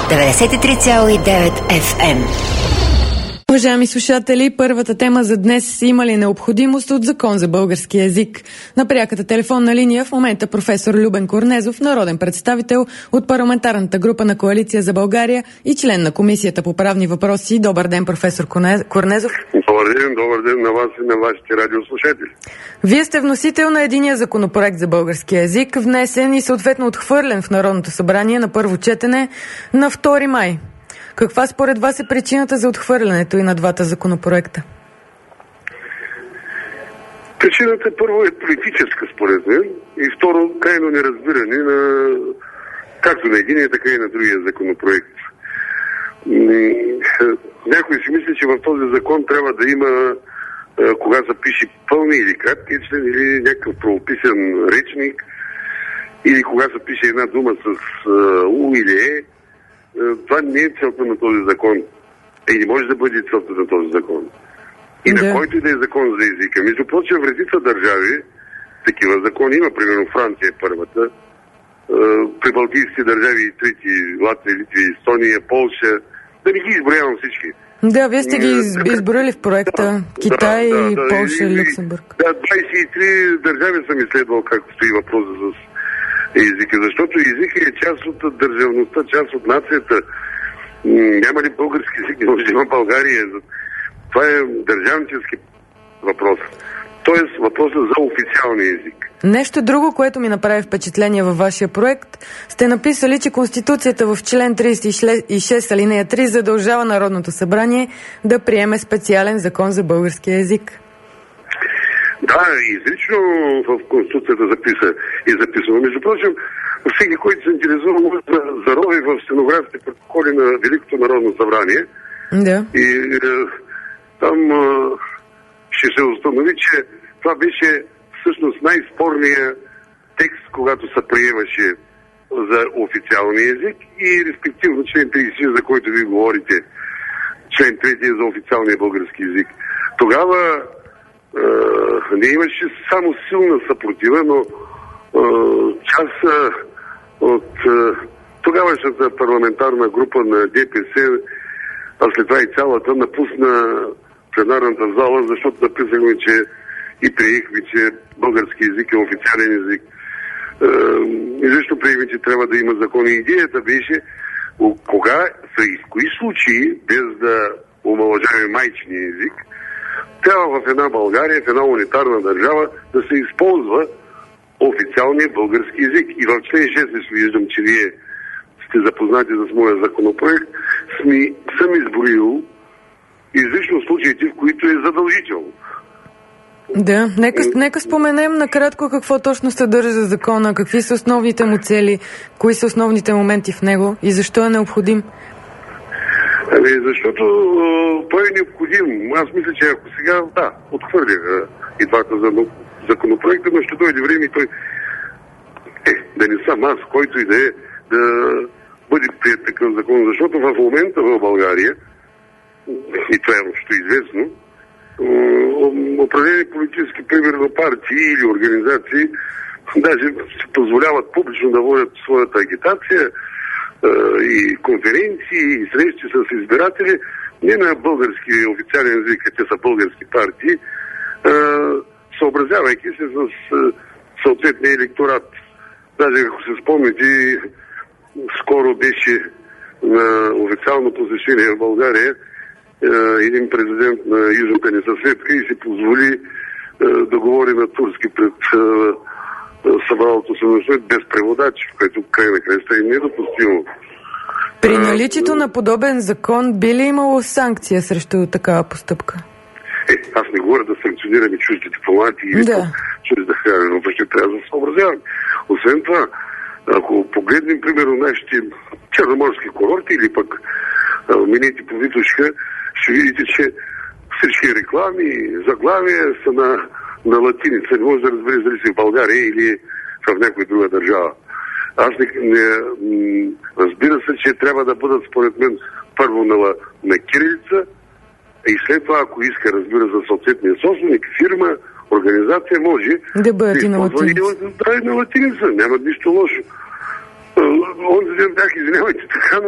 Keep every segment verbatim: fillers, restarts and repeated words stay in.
деветдесет и три цяло и девет Еф Ем. Уважаеми слушатели, първата тема за днес: има ли необходимост от закон за български език? На пряката телефонна линия в момента професор Любен Корнезов, народен представител от парламентарната група на Коалиция за България и член на Комисията по правни въпроси. Добър ден, професор Корнезов. Добър ден, добър ден на вас и на вашите радиослушатели. Вие сте вносител на единия законопроект за български език, внесен и съответно отхвърлен в Народното събрание на първо четене на втори май. Каква според вас е причината за отхвърлянето и на двата законопроекта? Причината първо е политическа, според мен, и второ крайно неразбиране на както на единия, така и на другия законопроект. Някой си мисли, че в този закон трябва да има, кога се пише пълни или кратки член, или някакъв правописен речник, или кога се пише една дума с У или Е. Това не е целта на този закон. И не може да бъде целта на този закон. И да. На който и да е закон за езика. Между прочим, в редица държави такива закони има. Примерно Франция е първата. При балтийските държави и трети, Латвия, Литва, Естония, Полша. Да не ги изброявам всички. Да, вие сте ги изброили в проекта. Да, Китай, да, да, Полша и Люксембург. Да, двадесет и три държави съм изследвал как стои въпроса с езика, защото език е част от държавността, част от нацията. Няма ли български език, не може да има България. Това е държавнически въпрос. Тоест въпросът за официалния език. Нещо друго, което ми направи впечатление във вашия проект, сте написали, че Конституцията в член тридесет и шест алинея три задължава Народното събрание да приеме специален закон за българския език. Да, изрично в Конституцията записа, е записано. Между прочим, всеки, който се интересува, може да зарови в стенографските протоколи на Великото народно събрание. Да. И е, там е, ще се установи, че това беше всъщност най-спорният текст, когато се приемаше за официалния език и респективно член тридесет и шест, за който ви говорите, член трети за официалния български език. Тогава Uh, не имаше само силна съпротива, но uh, част uh, от uh, тогавашната парламентарна група на Де Пе Се, а след това и цялата, напусна пленарната зала, защото написахме, че и приехме, че български език е официален език. Uh, и защо приехме, че трябва да има закони. Идеята беше кога, в кои случаи, без да омалъжаваме майчиния език, трябва в една България, в една унитарна държава да се използва официалния български език. И в член шест виждам, че вие сте запознати с моя законопроект, сми, съм изброил изрично случаите, в които е задължително. Да, нека, нека споменем накратко какво точно съдържа за закона, какви са основните му цели, кои са основните моменти в него и защо е необходим. Ами, защото той е необходим. Аз мисля, че ако сега, да, отхвърля и двата законопроекта, но ще дойде време и той е, да не съм аз, който и да е, да бъде прият такъв закон. Защото в момента в България, и това е общо известно, определени политически, примерно партии или организации, даже се позволяват публично да водят своята агитация и конференции, и срещи с избиратели, не на български официален език, те са български партии, съобразявайки се с съответния електорат. Даже ако се спомните, скоро беше на официално посещение в България един президент на Южната ни съседка и се позволи да говори на турски пред събралото се нощет без преводач, което край на крайста е недопустимо. При наличието на подобен закон би ли имало санкция срещу такава постъпка? Е, аз не говоря да санкционираме чужди дипломати или да. чужди държави, но ще трябва да съобразяваме. Освен това, ако погледнем, примерно, нашите черноморски курорти или пък минете по Витошка, ще видите, че всички реклами, заглавия са на, на латиница. Не може да разбере дали си в България или в някоя друга държава. Аз не, не разбира се, че трябва да бъдат, според мен, първо на, на кирилица и след това, ако иска, разбира, за съответния собственик, фирма, организация, може да бъдат и на латиница. Да, и на латиница. Няма нищо лошо. Онзи ден бях, извинявайте така, но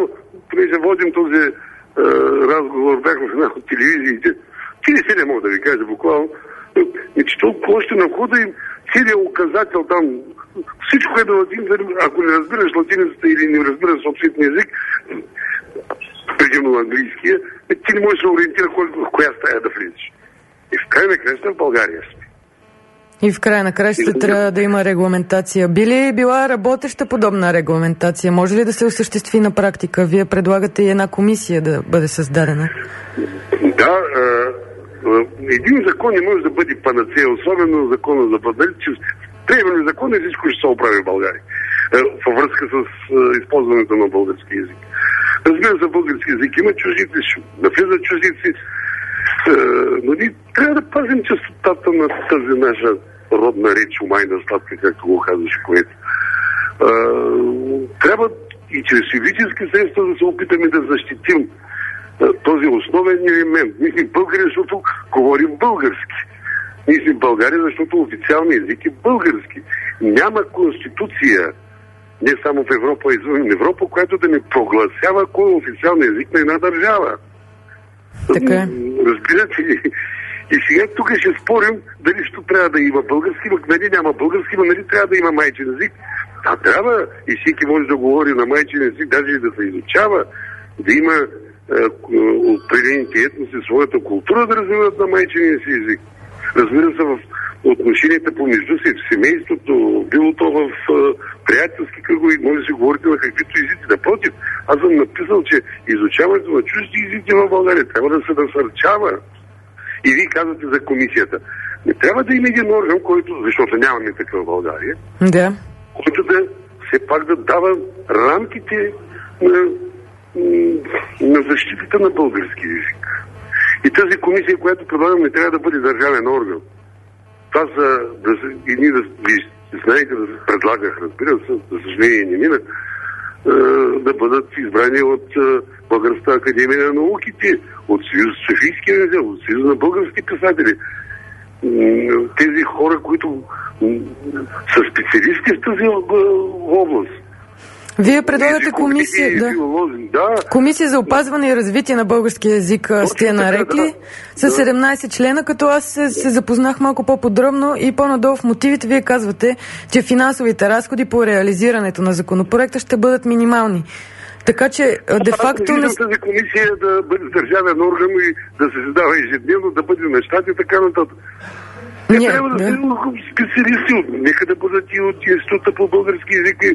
понеже водим този е, разговор, бяхме в една от телевизиите, ти не се не мога да ви кажа буквално, е, че толкова още на входа им целият указател там, всичко е да латин, ако не разбираш латиницата или не разбираш съобщителния език, предимно английския, ти не можеш да се ориентира в коя стая да влизаш. И в край на краща в България сме. И в край на краща трябва да има регламентация. Би ли била работеща подобна регламентация? Може ли да се осъществи на практика? Вие предлагате и една комисия да бъде създадена. Да, един закон не може да бъде панацея, особено закона за бъдали, че приемане закон и всичко ще се оправи в България. Във връзка с използването на български език. Разбира се, български език има чуждици, ще навлизат чуждици, но ние трябва да пазим честотата на тази наша родна реч, умайна сладка, както го казваш поет. Трябва и чрез физически средства да се опитаме да защитим този основен елемент. Ние сме българи, защото говорим български. Ние сме България, защото официалният език е български. Няма конституция, не само в Европа, а и извън Европа, която да не прогласява кой е официалният език на една държава. Така. Разбирате ли? И сега тук ще спорим дали ще трябва да има български, нали няма български, но нали трябва да има майчин език. А трябва и всеки може да говори на майчин език, даже и да се изучава, да има определените етноси своята култура да развиват на майчиния си език. Разбира се, в отношенията помежду си, в семейството, било то в приятелски кръгове, може да се говорите на каквито езици. Напротив, аз съм написал, че изучаването на чужди езици в България трябва да се насърчава. И вие казвате за комисията. Не трябва да има един орган, който, защото нямаме такъв в България, да. който да все пак да дава рамките на, на защитата на български език. И тази комисия, която предлагам, не трябва да бъде държавен орган. Това са, да, и ние да, знаете, да се предлагах, разбира се, за съжаление не мина, да бъдат избрани от Българската академия на науките, от Съюз Софийския раздел, от Съюз на български писатели. Тези хора, които са специалисти в тази област. Вие предлагате комисия, да. да. Комисия за опазване и развитие на българския език, сте я нарекли, да. С седемнайсет члена, като аз се, се запознах малко по-подробно и по-надолу в мотивите вие казвате, че финансовите разходи по реализирането на законопроекта ще бъдат минимални. Така че, де-факто... Не... Тази комисия да бъде държавен орган и да се създава ежедневно, да бъде на щат и така нататък. Не Ня, трябва да, да. са специалисти. Нека да бъдат и от Института по български език и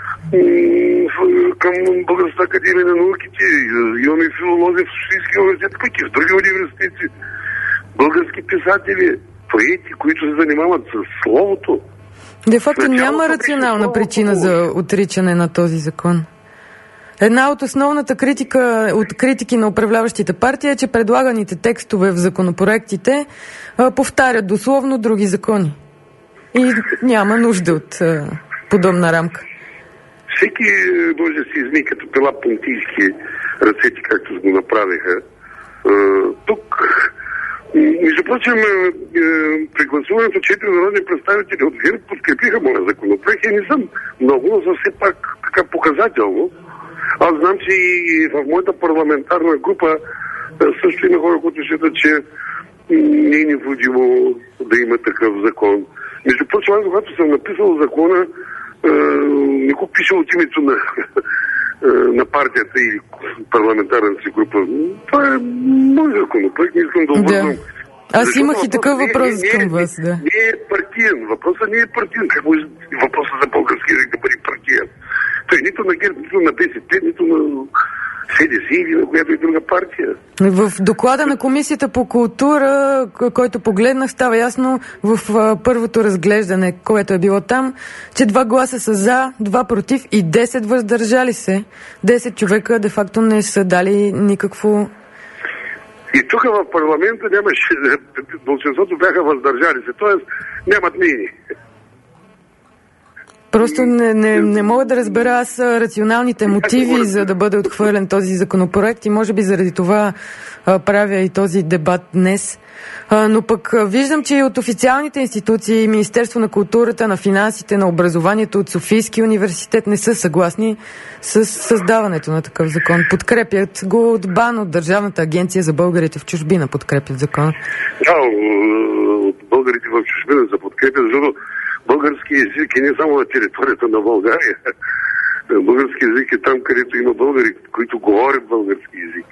към Българската академия на науките, имаме филолози в Софийския университет, пък и в други университети, български писатели, поети, които се занимават с словото. Де факто няма рационална причина за отричане на този закон. Една от основната критика, от критики на управляващите партии е, че предлаганите текстове в законопроектите а, повтарят дословно други закони. И няма нужда от а, подобна рамка. Всеки може да си изми като пила понтийски ръцете, както го направиха. Тук, между прочим, при гласуването четири народни представители от ГЕРБ подкрепиха моя законопроект и не съм много, но за все пак така показателно. Аз знам, че и в моята парламентарна група също има хора, които считат, че не е необходимо да има такъв закон. Между прочим, аз когато съм написал закона, не го пише от името на, на партията или парламентарната си група. Това е мой законопроект, не искам да обвързвам. Да. Аз защото имах и такъв въпрос не, към не, вас, да. Не е партиен. Въпросът не е партиен. Как може въпросът за български език да бъде партиен? Той нито на ГЕРБ, нито на БСП, нито на СДС или на която и друга партия. В доклада на Комисията по култура, който погледнах, става ясно в първото разглеждане, което е било там, че два гласа са за, два против и десет въздържали се. десет човека де-факто не са дали никакво... И тук в парламента нямаше, большинството бяха въздържали се, т.е. нямат мнение. Просто не, не, не мога да разбера аз рационалните мотиви, за да бъде отхвърлен този законопроект и може би заради това а, правя и този дебат днес. А, но пък а, виждам, че и от официалните институции, Министерство на културата, на финансите, на образованието, от Софийски университет не са съгласни с създаването на такъв закон. Подкрепят го от БАН, от Държавната агенция за българите в чужбина подкрепят закона. Да, от българите в чужбина за подкрепят, защото български език е не само на територията на България. Български език е там, където има българи, които говорят български език.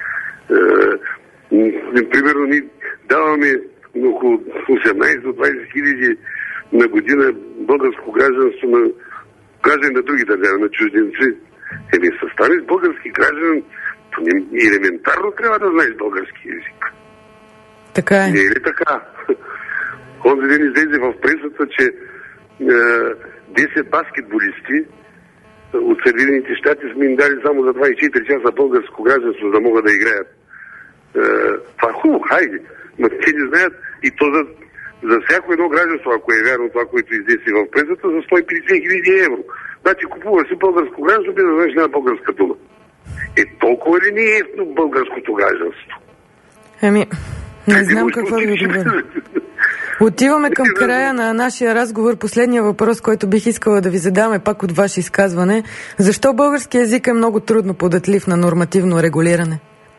Е, примерно, ние даваме около осемнайсет до двайсет хиляди на година българско гражданство на граждани на други държави, на чужденци. Еми, се станеш български граждан, елементарно трябва да знаеш български език. Така е. Не е ли така? Онзи ден излезе в пресата, че е, десет баскетболисти от Съединените щати сме им дали само за двайсет и четири часа българско гражданство, за да могат да играят. Е, това е хубаво, хайде. Но те не знаят и то за, за всяко едно гражданство, ако е вярно това, което излезе в пресата, за сто и петдесет хиляди евро. Значи купува си българско гражданство, без да знаеш една българска дума. Е, толкова ли не е ефтно българското гражданство? Ами, не знам какво да ви говоря. Отиваме към края на нашия разговор. Последния въпрос, който бих искала да ви задам е пак от ваше изказване. Защо български език е много трудно податлив на нормативно регулиране?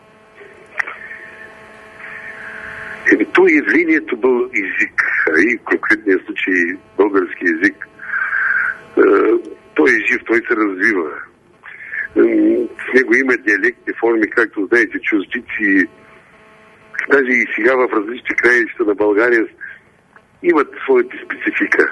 Еми, то явлението бъл език, и в конкретния случай български език, той е жив, той се развива. В него има диалектни форми, както знаете, чуждици, даже и сега в различни краища на България имат своята специфика.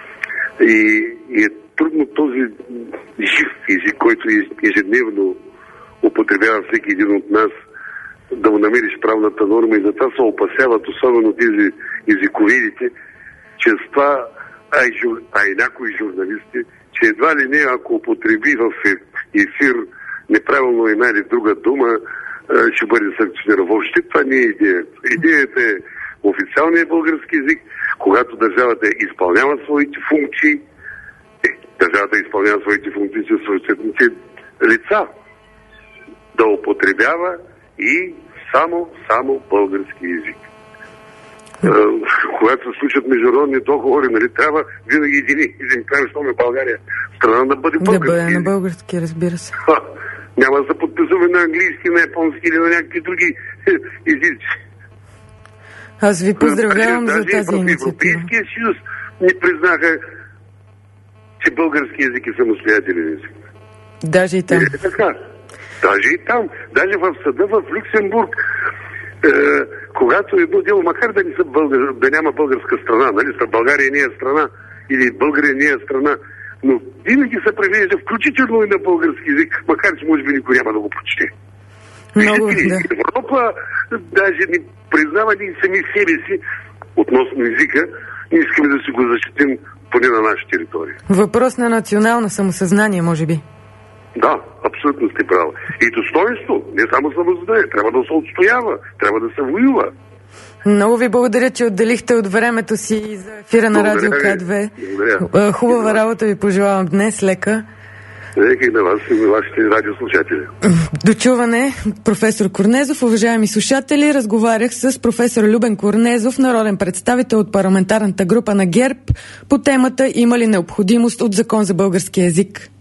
И, и е трудно този жив език, който ежедневно употребява всеки един от нас, да му намериш правната норма, и затова се опасяват, особено тези езиковедите, че с това, а и, жур, а и някои журналисти, че едва ли не, ако употреби в ефир неправилно една или друга дума, ще бъде санкциониран. Въобще това не е идеята. Идеята е официалният български език, когато държавата изпълнява своите функции, е, държавата изпълнява своите функции с съответните лица, да употребява и само, само български език. Е, когато се случат международни договори, нали, трябва винаги един език, кажа, що ме България страна да бъде български. Да бъде на български, разбира се. Ха, няма да се подписваме на английски, на японски или на някакви други езици. Аз ви поздравявам даже, за тази в инициатива. Европейския съюз не признаха, че български език е самостоятелен език. Даже и там. Не е така. Даже и там. Даже в съда в Люксембург, е, когато едно дело, макар да, не са българ, да няма българска страна, нали, България не е страна, или България не е страна, но винаги се превежда включително и на български език, макар че може би никой няма да го прочете. Много, Виждате ли, да. Европа даже не признава ни сами себе си относно езика, ние искаме да си го защитим поне на наша територия. Въпрос на национално самосъзнание, може би. Да, абсолютно сте права. И достоинство, не само самосъзнание, трябва да се отстоява, трябва да се воюва. Много ви благодаря, че отделихте от времето си за ефира на Радио К две. Благодаря. Хубава работа ви пожелавам днес, лека. Лека и на вас и на вашите радиослушатели. Дочуване, професор Корнезов. Уважаеми слушатели, разговарях с професор Любен Корнезов, народен представител от парламентарната група на ГЕРБ, по темата има ли необходимост от закон за български език.